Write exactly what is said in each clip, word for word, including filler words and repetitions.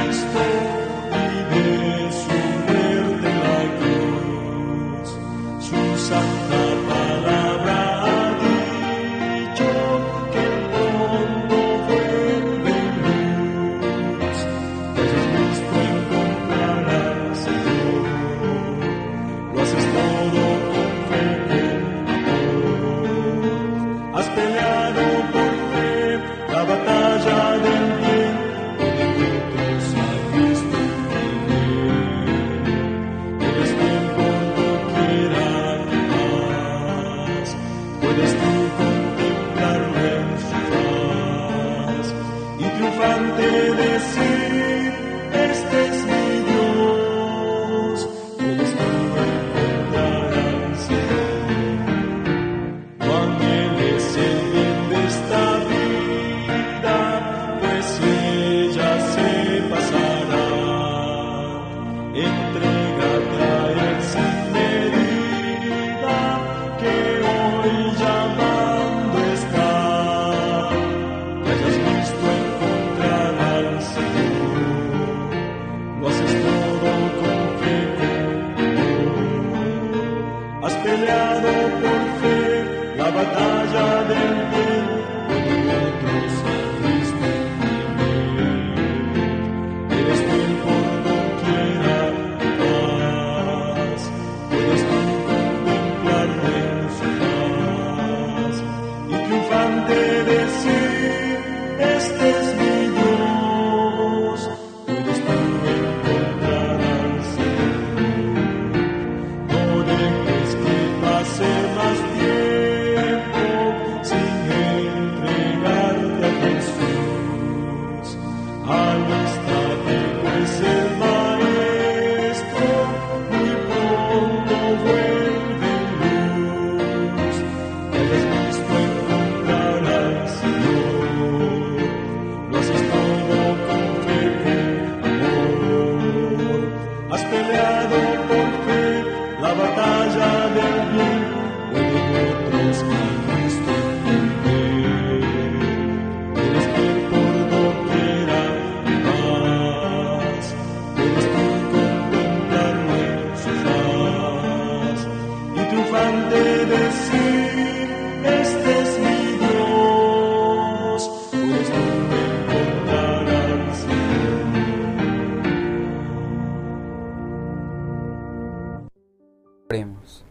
Oremos.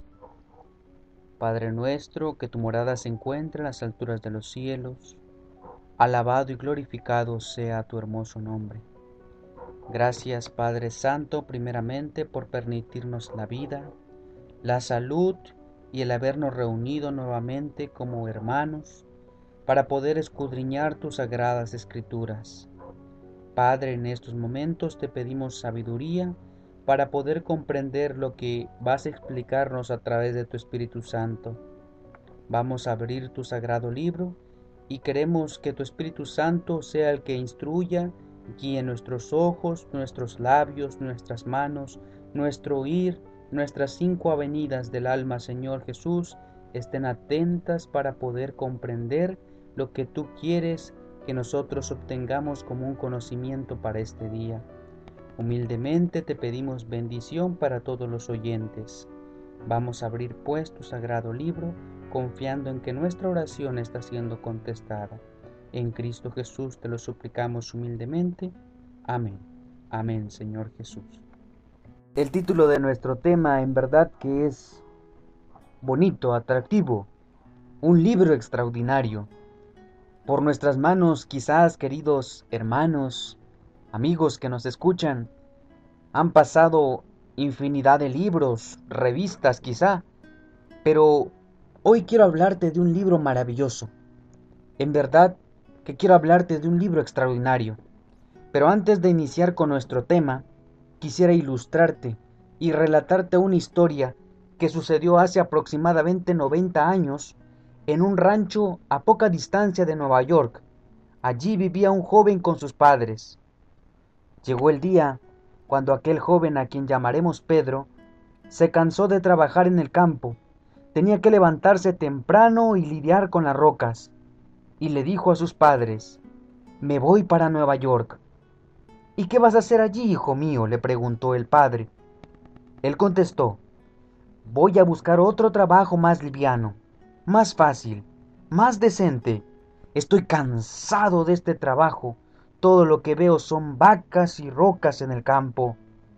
Padre nuestro, que tu morada se encuentra en las alturas de los cielos, alabado y glorificado sea tu hermoso nombre. Gracias, Padre Santo, primeramente por permitirnos la vida, la salud y el habernos reunido nuevamente como hermanos para poder escudriñar tus sagradas escrituras. Padre, en estos momentos te pedimos sabiduría para poder comprender lo que vas a explicarnos a través de tu Espíritu Santo. Vamos a abrir tu sagrado libro y queremos que tu Espíritu Santo sea el que instruya, guíe nuestros ojos, nuestros labios, nuestras manos, nuestro oír, nuestras cinco avenidas del alma, Señor Jesús, estén atentas para poder comprender lo que tú quieres que nosotros obtengamos como un conocimiento para este día. Humildemente te pedimos bendición para todos los oyentes. Vamos a abrir pues tu sagrado libro, confiando en que nuestra oración está siendo contestada. En Cristo Jesús te lo suplicamos humildemente. Amén. Amén, Señor Jesús. El título de nuestro tema en verdad que es bonito, atractivo, un libro extraordinario. Por nuestras manos, quizás, queridos hermanos, amigos que nos escuchan, han pasado infinidad de libros, revistas quizá, pero hoy quiero hablarte de un libro maravilloso. En verdad que quiero hablarte de un libro extraordinario. Pero antes de iniciar con nuestro tema, quisiera ilustrarte y relatarte una historia que sucedió hace aproximadamente noventa años en un rancho a poca distancia de Nueva York. Allí vivía un joven con sus padres. Llegó el día cuando aquel joven, a quien llamaremos Pedro, se cansó de trabajar en el campo. Tenía que levantarse temprano y lidiar con las rocas. Y le dijo a sus padres: «Me voy para Nueva York». ¿Y qué vas a hacer allí, hijo mío?, le preguntó el padre. Él contestó: voy a buscar otro trabajo más liviano, más fácil, más decente. Estoy cansado de este trabajo. Todo lo que veo son vacas y rocas en el campo.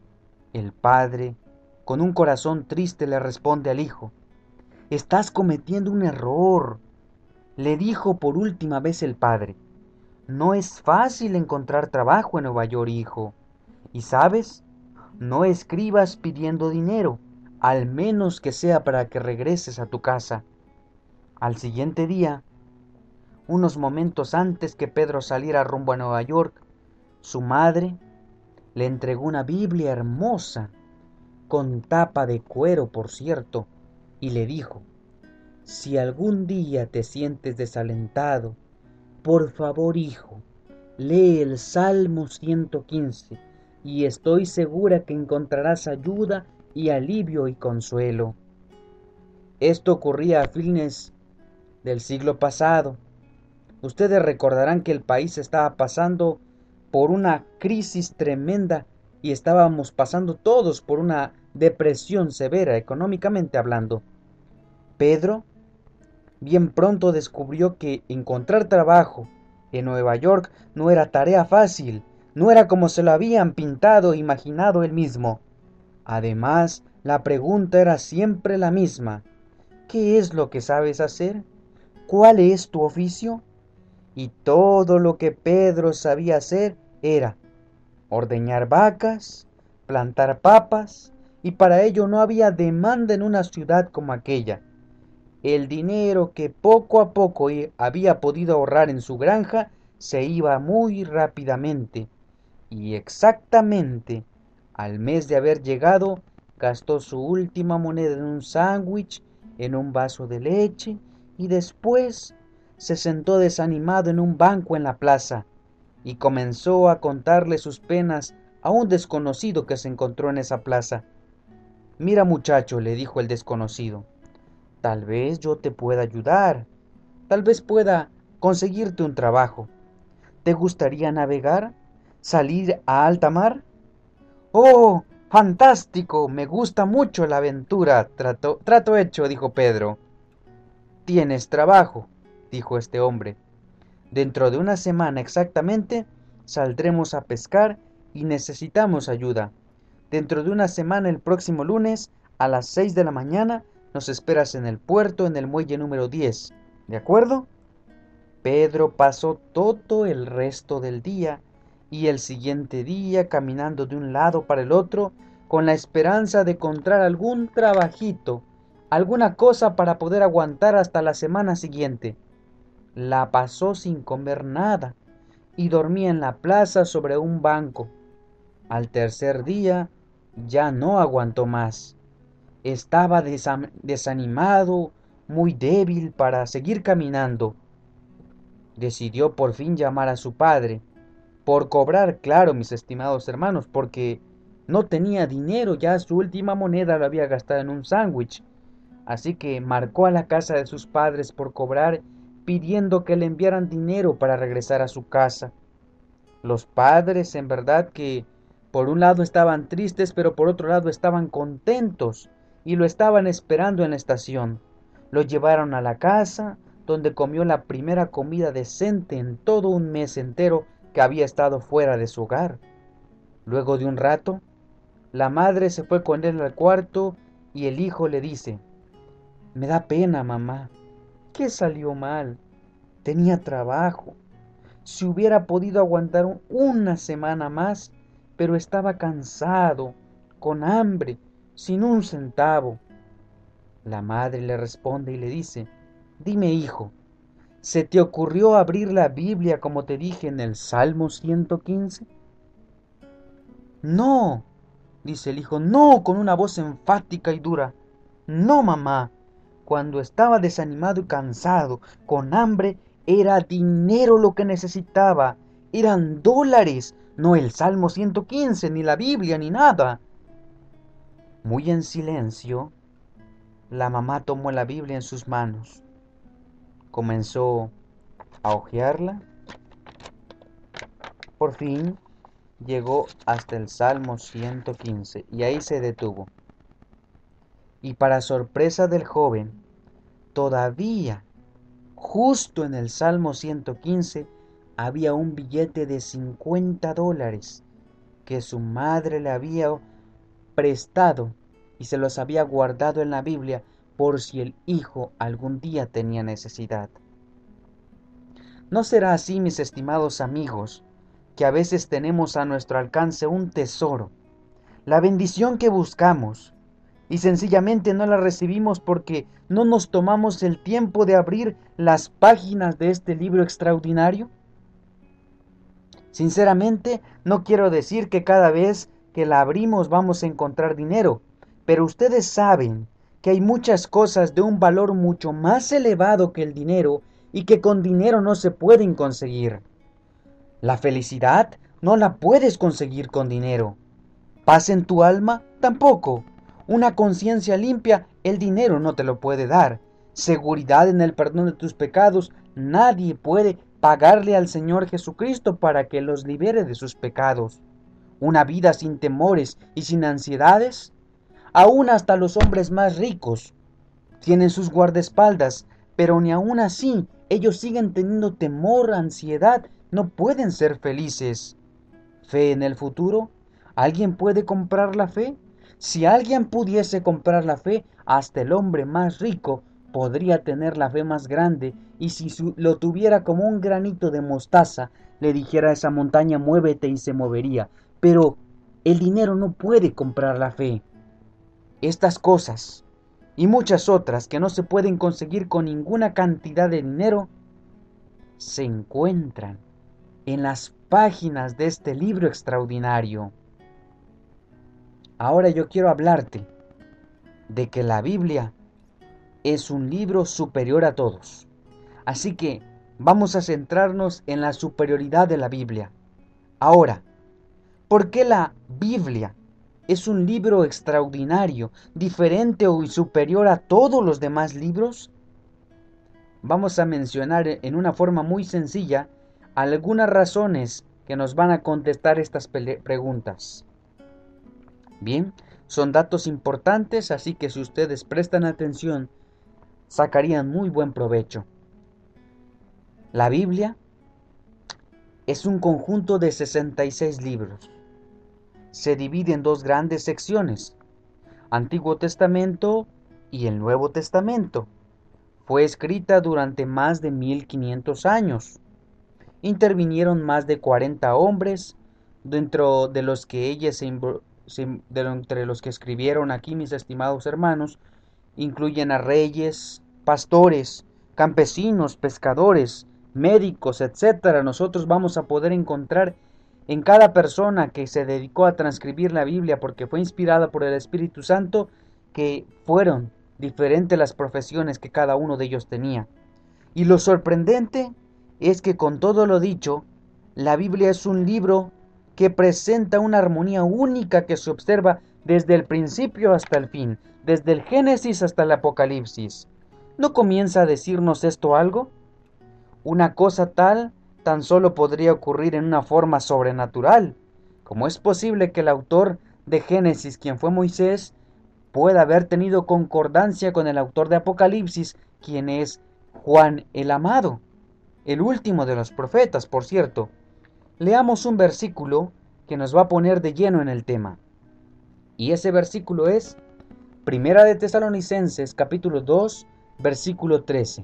El padre, con un corazón triste, le responde al hijo: estás cometiendo un error. Le dijo por última vez el padre: no es fácil encontrar trabajo en Nueva York, hijo. Y sabes, no escribas pidiendo dinero, al menos que sea para que regreses a tu casa. Al siguiente día, unos momentos antes que Pedro saliera rumbo a Nueva York, su madre le entregó una Biblia hermosa, con tapa de cuero, por cierto, y le dijo: si algún día te sientes desalentado, por favor, hijo, lee el Salmo ciento quince y estoy segura que encontrarás ayuda y alivio y consuelo. Esto ocurría a fines del siglo pasado. Ustedes recordarán que el país estaba pasando por una crisis tremenda y estábamos pasando todos por una depresión severa económicamente hablando. Pedro bien pronto descubrió que encontrar trabajo en Nueva York no era tarea fácil, no era como se lo habían pintado e imaginado él mismo. Además, la pregunta era siempre la misma: ¿qué es lo que sabes hacer? ¿Cuál es tu oficio? Y todo lo que Pedro sabía hacer era ordeñar vacas, plantar papas, y para ello no había demanda en una ciudad como aquella. El dinero que poco a poco había podido ahorrar en su granja se iba muy rápidamente, y exactamente al mes de haber llegado, gastó su última moneda en un sándwich, en un vaso de leche, y después se sentó desanimado en un banco en la plaza, y comenzó a contarle sus penas a un desconocido que se encontró en esa plaza. Mira, muchacho, le dijo el desconocido, tal vez yo te pueda ayudar, tal vez pueda conseguirte un trabajo. ¿Te gustaría navegar? ¿Salir a alta mar? ¡Oh, fantástico! Me gusta mucho la aventura. Trato, trato hecho, dijo Pedro. ¿Tienes trabajo?, dijo este hombre. Dentro de una semana exactamente saldremos a pescar y necesitamos ayuda. Dentro de una semana, el próximo lunes, a las seis de la mañana, nos esperas en el puerto, en el muelle número diez. ¿De acuerdo? Pedro pasó todo el resto del día y el siguiente día caminando de un lado para el otro con la esperanza de encontrar algún trabajito, alguna cosa para poder aguantar hasta la semana siguiente. La pasó sin comer nada y dormía en la plaza sobre un banco. Al tercer día ya no aguantó más. Estaba desam- desanimado, muy débil para seguir caminando. Decidió por fin llamar a su padre, por cobrar, claro, mis estimados hermanos, porque no tenía dinero, ya su última moneda la había gastado en un sándwich. Así que marcó a la casa de sus padres por cobrar, pidiendo que le enviaran dinero para regresar a su casa. Los padres, en verdad que por un lado estaban tristes, pero por otro lado estaban contentos y lo estaban esperando en la estación. Lo llevaron a la casa, donde comió la primera comida decente en todo un mes entero que había estado fuera de su hogar. Luego de un rato, la madre se fue con él al cuarto y el hijo le dice: me da pena, mamá. ¿Qué salió mal? Tenía trabajo. Si hubiera podido aguantar un- una semana más, pero estaba cansado, con hambre, sin un centavo. La madre le responde y le dice: dime, hijo, ¿se te ocurrió abrir la Biblia como te dije en el Salmo ciento quince? No, dice el hijo, no, con una voz enfática y dura. No, mamá. Cuando estaba desanimado y cansado, con hambre, era dinero lo que necesitaba. Eran dólares, no el Salmo ciento quince, ni la Biblia, ni nada. Muy en silencio, la mamá tomó la Biblia en sus manos. Comenzó a hojearla. Por fin, llegó hasta el Salmo ciento quince y ahí se detuvo. Y para sorpresa del joven, todavía, justo en el Salmo ciento quince, había un billete de cincuenta dólares que su madre le había prestado y se los había guardado en la Biblia por si el hijo algún día tenía necesidad. ¿No será así, mis estimados amigos, que a veces tenemos a nuestro alcance un tesoro, la bendición que buscamos, y sencillamente no la recibimos porque no nos tomamos el tiempo de abrir las páginas de este libro extraordinario? Sinceramente, no quiero decir que cada vez que la abrimos vamos a encontrar dinero, pero ustedes saben que hay muchas cosas de un valor mucho más elevado que el dinero y que con dinero no se pueden conseguir. La felicidad no la puedes conseguir con dinero. Paz en tu alma tampoco. Una conciencia limpia el dinero no te lo puede dar. Seguridad en el perdón de tus pecados nadie puede pagarle al Señor Jesucristo para que los libere de sus pecados. Una vida sin temores y sin ansiedades. Aún hasta los hombres más ricos tienen sus guardaespaldas, pero ni aun así ellos siguen teniendo temor, ansiedad, no pueden ser felices. ¿Fe en el futuro? ¿Alguien puede comprar la fe? Si alguien pudiese comprar la fe, hasta el hombre más rico podría tener la fe más grande, y si su, lo tuviera como un granito de mostaza, le dijera a esa montaña muévete y se movería. Pero el dinero no puede comprar la fe. Estas cosas y muchas otras que no se pueden conseguir con ninguna cantidad de dinero se encuentran en las páginas de este libro extraordinario. Ahora yo quiero hablarte de que la Biblia es un libro superior a todos. Así que vamos a centrarnos en la superioridad de la Biblia. Ahora, ¿por qué la Biblia es un libro extraordinario, diferente o superior a todos los demás libros? Vamos a mencionar en una forma muy sencilla algunas razones que nos van a contestar estas preguntas. Bien, son datos importantes, así que si ustedes prestan atención, sacarían muy buen provecho. La Biblia es un conjunto de sesenta y seis libros. Se divide en dos grandes secciones, Antiguo Testamento y el Nuevo Testamento. Fue escrita durante más de mil quinientos años. Intervinieron más de cuarenta hombres, dentro de los que ella se, se de entre los que escribieron aquí, mis estimados hermanos, incluyen a reyes, pastores, campesinos, pescadores, médicos, etcétera. Nosotros vamos a poder encontrar en cada persona que se dedicó a transcribir la Biblia porque fue inspirada por el Espíritu Santo, que fueron diferentes las profesiones que cada uno de ellos tenía. Y lo sorprendente es que con todo lo dicho, la Biblia es un libro que presenta una armonía única que se observa desde el principio hasta el fin, desde el Génesis hasta el Apocalipsis. ¿No comienza a decirnos esto algo? Una cosa tal tan solo podría ocurrir en una forma sobrenatural. ¿Cómo es posible que el autor de Génesis, quien fue Moisés, pueda haber tenido concordancia con el autor de Apocalipsis, quien es Juan el Amado, el último de los profetas, por cierto? Leamos un versículo que nos va a poner de lleno en el tema. Y ese versículo es Primera de Tesalonicenses, capítulo dos, versículo trece.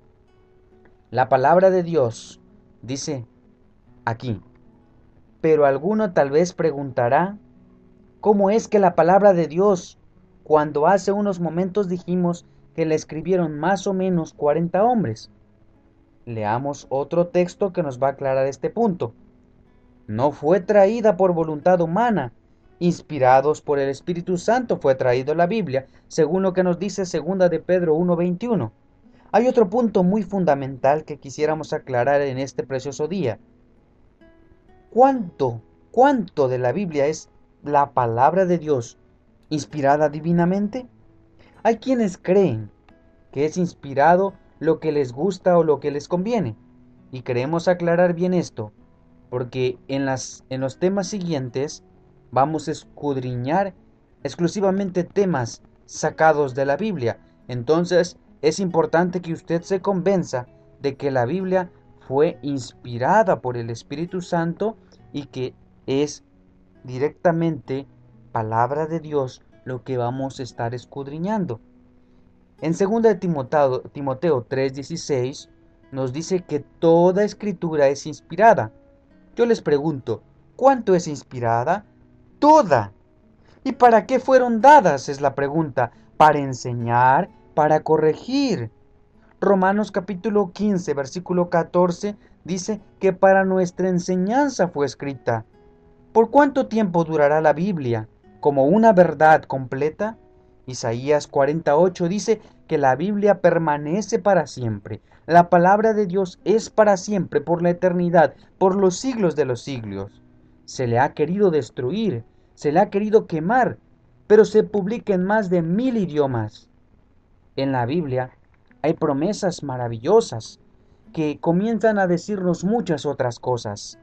La palabra de Dios dice aquí: pero alguno tal vez preguntará, ¿cómo es que la palabra de Dios, cuando hace unos momentos dijimos que la escribieron más o menos cuarenta hombres? Leamos otro texto que nos va a aclarar este punto. No fue traída por voluntad humana, inspirados por el Espíritu Santo fue traído la Biblia, según lo que nos dice segunda de Pedro uno veintiuno. Hay otro punto muy fundamental que quisiéramos aclarar en este precioso día. ¿Cuánto, cuánto de la Biblia es la palabra de Dios inspirada divinamente? Hay quienes creen que es inspirado lo que les gusta o lo que les conviene, y queremos aclarar bien esto. porque en, las, en los temas siguientes vamos a escudriñar exclusivamente temas sacados de la Biblia. Entonces es importante que usted se convenza de que la Biblia fue inspirada por el Espíritu Santo y que es directamente palabra de Dios lo que vamos a estar escudriñando. En segunda de Timoteo, Timoteo tres dieciséis nos dice que toda escritura es inspirada. Yo les pregunto, ¿cuánto es inspirada? Toda. ¿Y para qué fueron dadas? Es la pregunta. Para enseñar, para corregir. Romanos capítulo quince, versículo catorce dice que para nuestra enseñanza fue escrita. ¿Por cuánto tiempo durará la Biblia? ¿Como una verdad completa? Isaías cuarenta y ocho dice que la Biblia permanece para siempre. La palabra de Dios es para siempre, por la eternidad, por los siglos de los siglos. Se le ha querido destruir, se le ha querido quemar, pero se publica en más de mil idiomas. En la Biblia hay promesas maravillosas que comienzan a decirnos muchas otras cosas.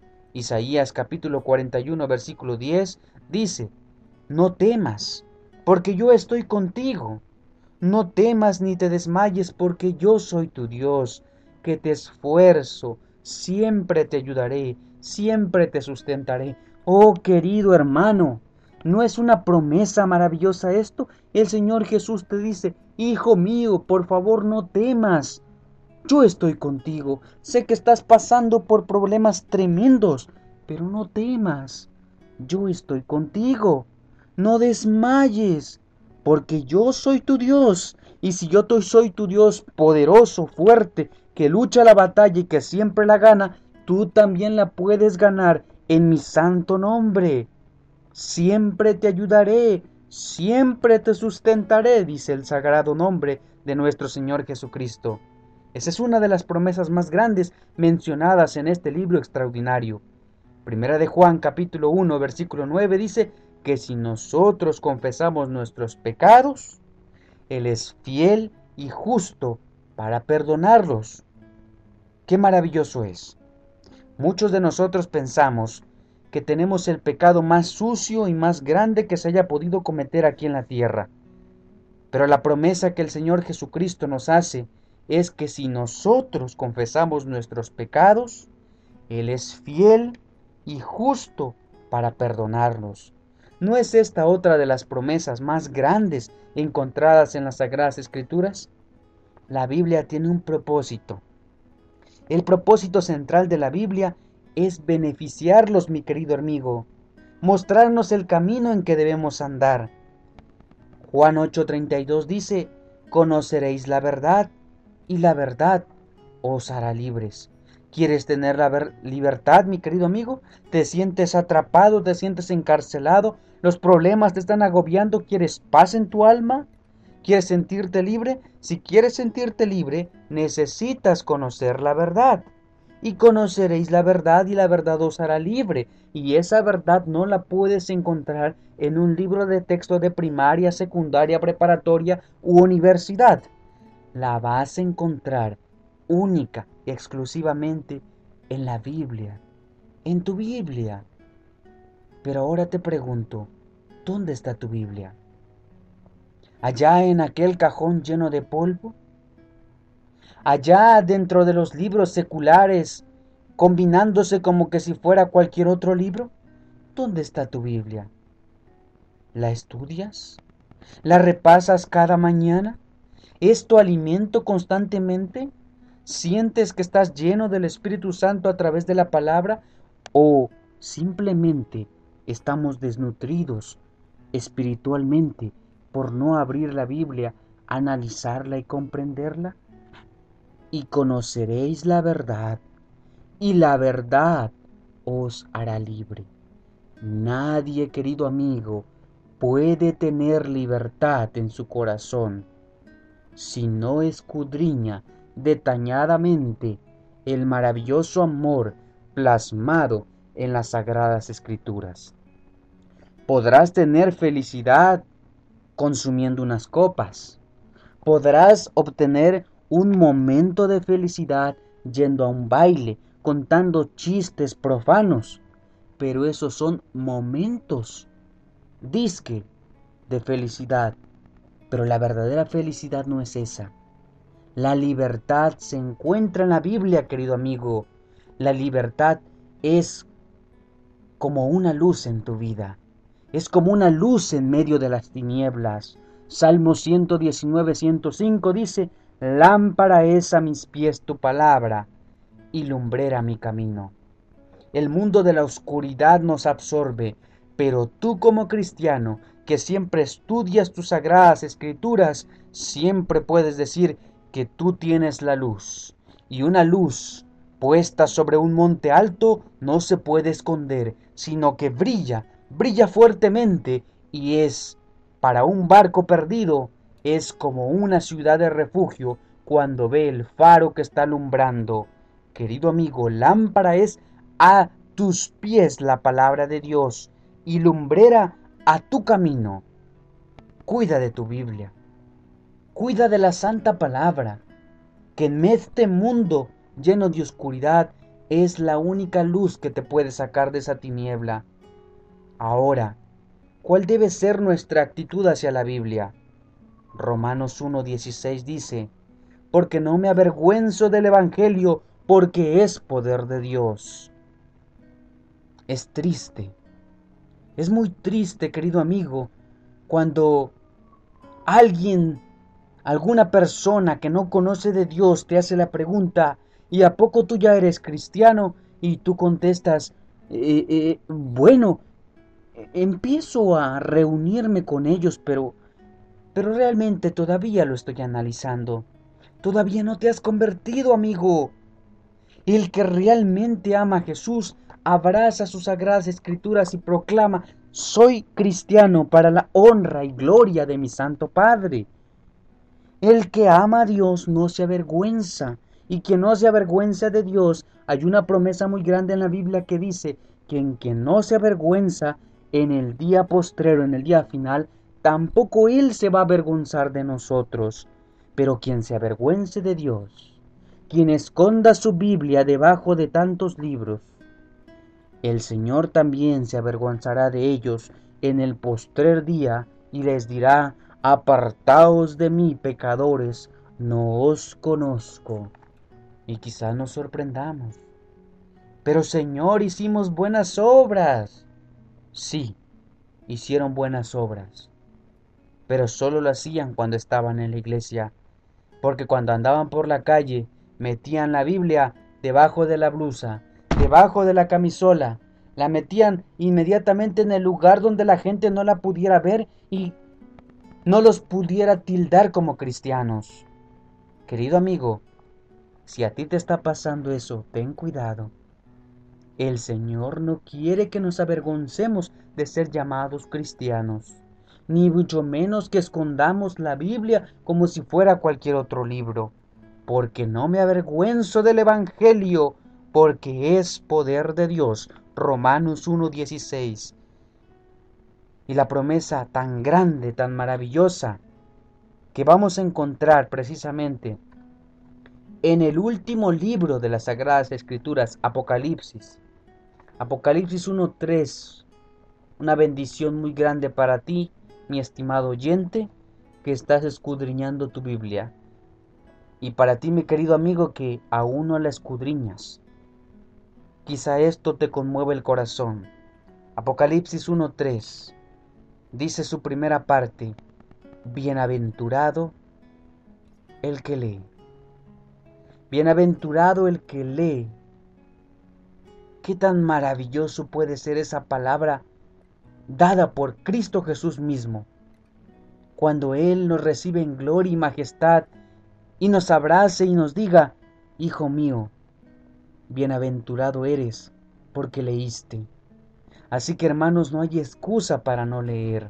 Isaías capítulo cuarenta y uno versículo diez dice: no temas, porque yo estoy contigo. No temas ni te desmayes, porque yo soy tu Dios, que te esfuerzo, siempre te ayudaré, siempre te sustentaré. Oh querido hermano, ¿no es una promesa maravillosa esto? El Señor Jesús te dice: hijo mío, por favor no temas. Yo estoy contigo. Sé que estás pasando por problemas tremendos, pero no temas. Yo estoy contigo. No desmayes, porque yo soy tu Dios. Y si yo soy tu Dios poderoso, fuerte, que lucha la batalla y que siempre la gana, tú también la puedes ganar en mi santo nombre. Siempre te ayudaré, siempre te sustentaré, dice el sagrado nombre de nuestro Señor Jesucristo. Esa es una de las promesas más grandes mencionadas en este libro extraordinario. Primera de Juan capítulo uno versículo nueve dice que si nosotros confesamos nuestros pecados, Él es fiel y justo para perdonarlos. ¡Qué maravilloso es! Muchos de nosotros pensamos que tenemos el pecado más sucio y más grande que se haya podido cometer aquí en la tierra. Pero la promesa que el Señor Jesucristo nos hace es que si nosotros confesamos nuestros pecados, Él es fiel y justo para perdonarnos. ¿No es esta otra de las promesas más grandes encontradas en las Sagradas Escrituras? La Biblia tiene un propósito. El propósito central de la Biblia es beneficiarlos, mi querido amigo, mostrarnos el camino en que debemos andar. Juan ocho treinta y dos dice: conoceréis la verdad, y la verdad os hará libres. ¿Quieres tener la libertad, mi querido amigo? ¿Te sientes atrapado? ¿Te sientes encarcelado? ¿Los problemas te están agobiando? ¿Quieres paz en tu alma? ¿Quieres sentirte libre? Si quieres sentirte libre, necesitas conocer la verdad. Y conoceréis la verdad, y la verdad os hará libre. Y esa verdad no la puedes encontrar en un libro de texto de primaria, secundaria, preparatoria u universidad. La vas a encontrar única y exclusivamente en la Biblia, en tu Biblia. Pero ahora te pregunto, ¿dónde está tu Biblia? ¿Allá en aquel cajón lleno de polvo? ¿Allá dentro de los libros seculares, combinándose como que si fuera cualquier otro libro? ¿Dónde está tu Biblia? ¿La estudias? ¿La repasas cada mañana? ¿Es tu alimento constantemente? ¿Sientes que estás lleno del Espíritu Santo a través de la palabra? ¿O simplemente estamos desnutridos espiritualmente por no abrir la Biblia, analizarla y comprenderla? Y conoceréis la verdad, y la verdad os hará libre. Nadie, querido amigo, puede tener libertad en su corazón si no escudriña detalladamente el maravilloso amor plasmado en las Sagradas Escrituras. Podrás tener felicidad consumiendo unas copas. Podrás obtener un momento de felicidad yendo a un baile contando chistes profanos, pero esos son momentos, dizque, de felicidad. Pero la verdadera felicidad no es esa. La libertad se encuentra en la Biblia, querido amigo. La libertad es como una luz en tu vida. Es como una luz en medio de las tinieblas. Salmo ciento diecinueve, ciento cinco dice: lámpara es a mis pies tu palabra y lumbrera mi camino. El mundo de la oscuridad nos absorbe, pero tú como cristiano, que siempre estudias tus sagradas escrituras, siempre puedes decir que tú tienes la luz. Y una luz puesta sobre un monte alto no se puede esconder, sino que brilla, brilla fuertemente, y es, para un barco perdido, es como una ciudad de refugio cuando ve el faro que está alumbrando. Querido amigo, lámpara es a tus pies la palabra de Dios y lumbrera a tu camino. Cuida de tu Biblia, cuida de la santa palabra, que en este mundo lleno de oscuridad es la única luz que te puede sacar de esa tiniebla. Ahora, ¿cuál debe ser nuestra actitud hacia la Biblia? Romanos uno dieciséis dice: porque no me avergüenzo del Evangelio, porque es poder de Dios. Es triste, es muy triste, querido amigo, cuando alguien, alguna persona que no conoce de Dios te hace la pregunta: ¿y a poco tú ya eres cristiano? Y tú contestas: eh, eh, bueno, empiezo a reunirme con ellos, pero, pero realmente todavía lo estoy analizando. Todavía no te has convertido, amigo. El que realmente ama a Jesús abraza sus sagradas escrituras y proclama: soy cristiano para la honra y gloria de mi Santo Padre. El que ama a Dios no se avergüenza, y quien no se avergüenza de Dios, hay una promesa muy grande en la Biblia que dice que en quien no se avergüenza en el día postrero, en el día final, tampoco Él se va a avergonzar de nosotros. Pero quien se avergüence de Dios, quien esconda su Biblia debajo de tantos libros, el Señor también se avergonzará de ellos en el postrer día y les dirá: apartaos de mí, pecadores, no os conozco. Y quizá nos sorprendamos: pero Señor, hicimos buenas obras. Sí, hicieron buenas obras, pero solo lo hacían cuando estaban en la iglesia, porque cuando andaban por la calle metían la Biblia debajo de la blusa, debajo de la camisola, la metían inmediatamente en el lugar donde la gente no la pudiera ver y no los pudiera tildar como cristianos. Querido amigo, si a ti te está pasando eso, ten cuidado. El Señor no quiere que nos avergoncemos de ser llamados cristianos, ni mucho menos que escondamos la Biblia como si fuera cualquier otro libro, porque no me avergüenzo del Evangelio, porque es poder de Dios. Romanos uno dieciséis. Y la promesa tan grande, tan maravillosa, que vamos a encontrar precisamente en el último libro de las Sagradas Escrituras, Apocalipsis. Apocalipsis uno tres, una bendición muy grande para ti, mi estimado oyente, que estás escudriñando tu Biblia. Y para ti, mi querido amigo, que aún no la escudriñas. Quizá esto te conmueva el corazón. Apocalipsis uno tres dice su primera parte: bienaventurado el que lee. Bienaventurado el que lee. Qué tan maravilloso puede ser esa palabra dada por Cristo Jesús mismo, cuando Él nos recibe en gloria y majestad y nos abrace y nos diga: hijo mío, bienaventurado eres porque leíste. Así que, hermanos, no hay excusa para no leer.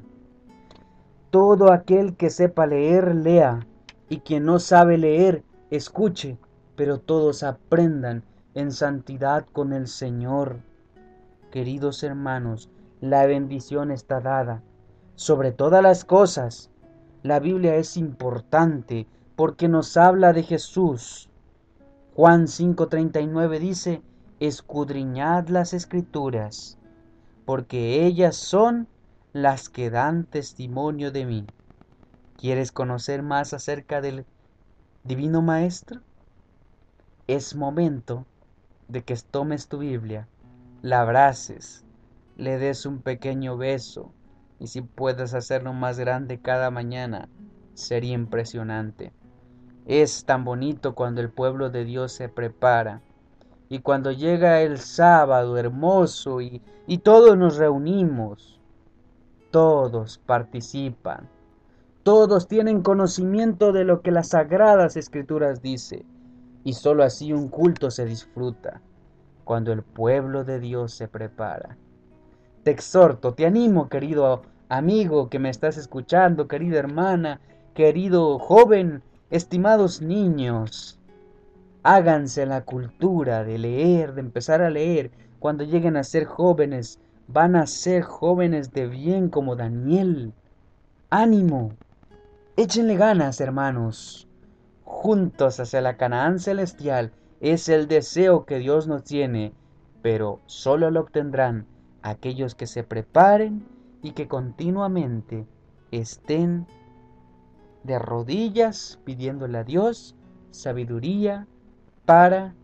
Todo aquel que sepa leer, lea, y quien no sabe leer, escuche, pero todos aprendan en santidad con el Señor. Queridos hermanos, la bendición está dada. Sobre todas las cosas, la Biblia es importante porque nos habla de Jesús. Juan cinco treinta y nueve dice: escudriñad las Escrituras, porque ellas son las que dan testimonio de mí. ¿Quieres conocer más acerca del Divino Maestro? Es momento de que tomes tu Biblia, la abraces, le des un pequeño beso, y si puedes hacerlo más grande cada mañana, sería impresionante. Es tan bonito cuando el pueblo de Dios se prepara, y cuando llega el sábado hermoso y, y todos nos reunimos, todos participan, todos tienen conocimiento de lo que las Sagradas Escrituras dice, y sólo así un culto se disfruta, cuando el pueblo de Dios se prepara. Te exhorto, te animo, querido amigo que me estás escuchando, querida hermana, querido joven, estimados niños, háganse la cultura de leer, de empezar a leer. Cuando lleguen a ser jóvenes, van a ser jóvenes de bien como Daniel. ¡Ánimo! Échenle ganas, hermanos. Juntos hacia la Canaán celestial es el deseo que Dios nos tiene, pero solo lo obtendrán aquellos que se preparen y que continuamente estén de rodillas pidiéndole a Dios sabiduría para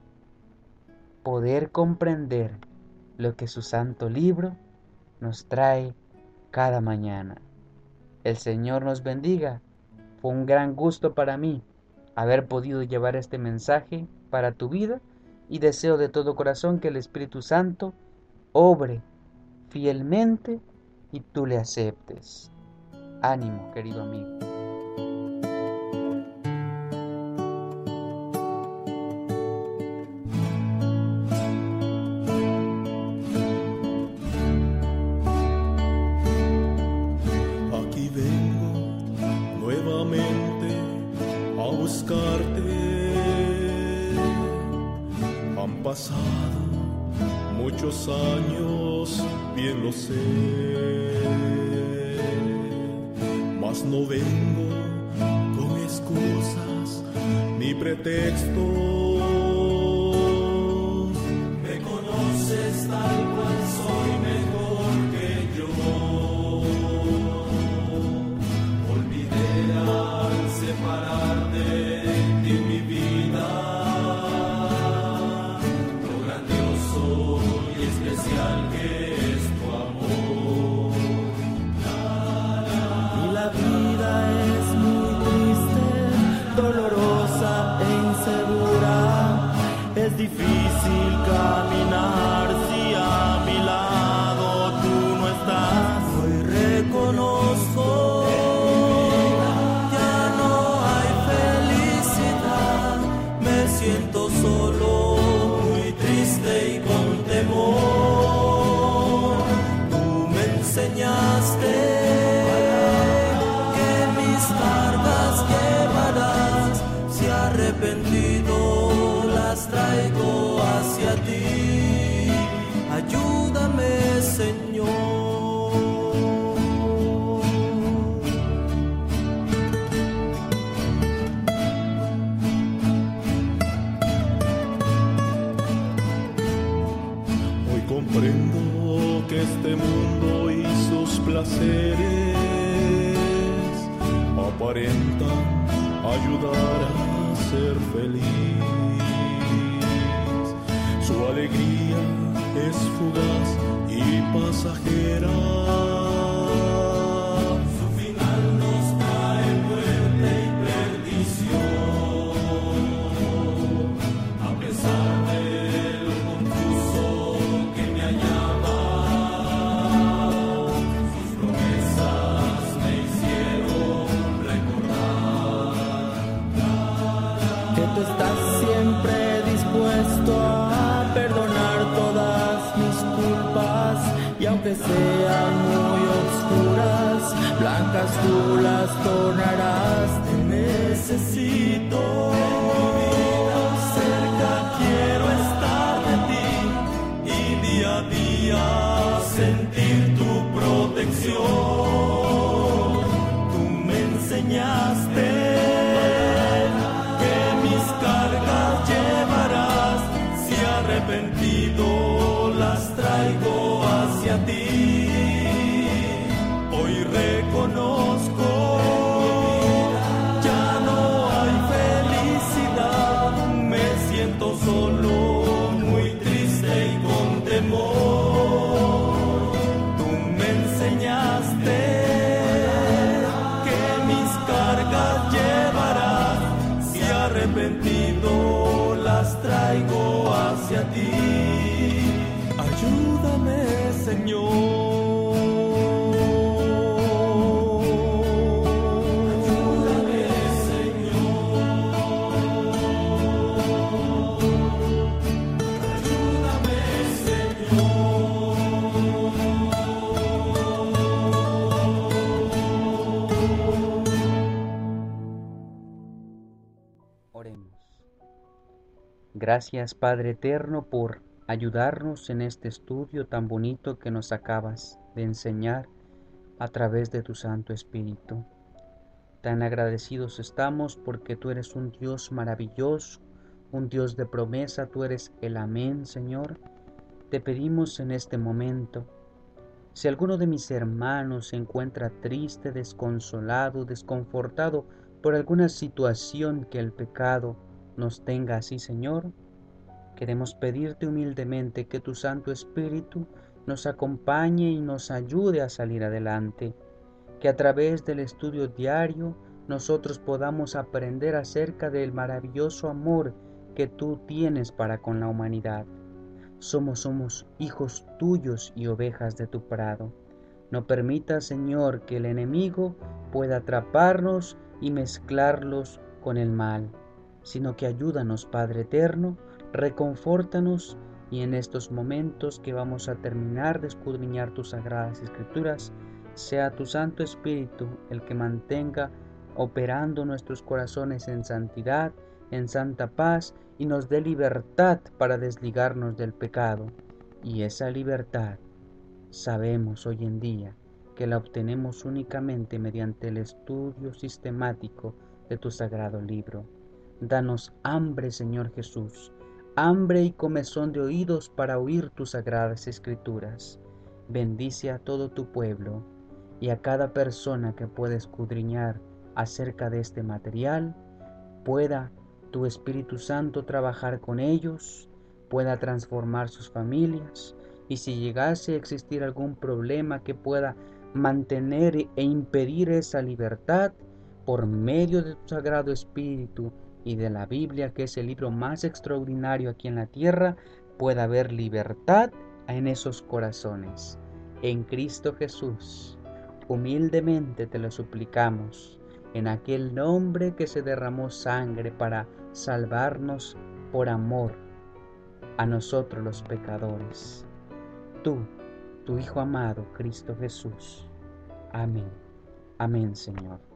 poder comprender lo que su santo libro nos trae cada mañana. El Señor nos bendiga. Fue un gran gusto para mí haber podido llevar este mensaje para tu vida y deseo de todo corazón que el Espíritu Santo obre fielmente y tú le aceptes. Ánimo, querido amigo. Aquí vengo nuevamente a buscarte. Han pasado muchos años, bien lo sé, mas no vengo con excusas ni pretextos. Me conoces tal cual soy, mejor que yo. Olvidé al separarte de mi vida lo grandioso y especial que es tu amor. Y la vida es muy triste, dolorosa e insegura. Es difícil caminar si a mi lado tú no estás. Hoy reconozco ya no hay felicidad. Me siento solo, muy triste y con temor. Tú me enseñaste que mis cargas llevarás. Si arrepentido las traigo hacia ti. Ayúdame, Señor. Hoy comprendo que este mundo y sus placeres aparentan ayudar a ser feliz. Su alegría es fugaz y pasajera. Su final nos trae muerte y perdición. A pesar de lo confuso que me hallaba, sus promesas me hicieron recordar Que tú estás siempre dispuesto a perdonar todas mis culpas, y aunque sean muy oscuras, blancas tú las tornarás. Te necesito cerca, quiero estar de ti y día a día sentir tu protección. Tú me enseñaste que mis cargas llevarás si arrepentido enseñaste que mis cargas llevarás, y arrepentido las traigo hacia ti. Ayúdame, Señor. Oremos. Gracias, Padre eterno, por ayudarnos en este estudio tan bonito que nos acabas de enseñar a través de tu Santo Espíritu. Tan agradecidos estamos porque tú eres un Dios maravilloso, un Dios de promesa, tú eres el Amén, Señor. Te pedimos en este momento, si alguno de mis hermanos se encuentra triste, desconsolado, desconfortado por alguna situación que el pecado nos tenga así, Señor, queremos pedirte humildemente que tu Santo Espíritu nos acompañe y nos ayude a salir adelante, que a través del estudio diario nosotros podamos aprender acerca del maravilloso amor que tú tienes para con la humanidad. Somos, somos hijos tuyos y ovejas de tu prado. No permita, Señor, que el enemigo pueda atraparnos y mezclarlos con el mal, sino que ayúdanos, Padre eterno, reconfórtanos, y en estos momentos que vamos a terminar de escudriñar tus sagradas escrituras, sea tu Santo Espíritu el que mantenga operando nuestros corazones en santidad, en santa paz, y nos dé libertad para desligarnos del pecado. Y esa libertad sabemos hoy en día que la obtenemos únicamente mediante el estudio sistemático de tu sagrado libro. Danos hambre, Señor Jesús, hambre y comezón de oídos para oír tus sagradas escrituras. Bendice a todo tu pueblo y a cada persona que pueda escudriñar acerca de este material, pueda tu Espíritu Santo trabajar con ellos, pueda transformar sus familias, y si llegase a existir algún problema que pueda mantener e impedir esa libertad, por medio de tu Sagrado Espíritu y de la Biblia, que es el libro más extraordinario aquí en la tierra, pueda haber libertad en esos corazones. En Cristo Jesús, humildemente te lo suplicamos, en aquel nombre que se derramó sangre para salvarnos por amor a nosotros los pecadores. Tú, tu Hijo amado, Cristo Jesús. Amén. Amén, Señor.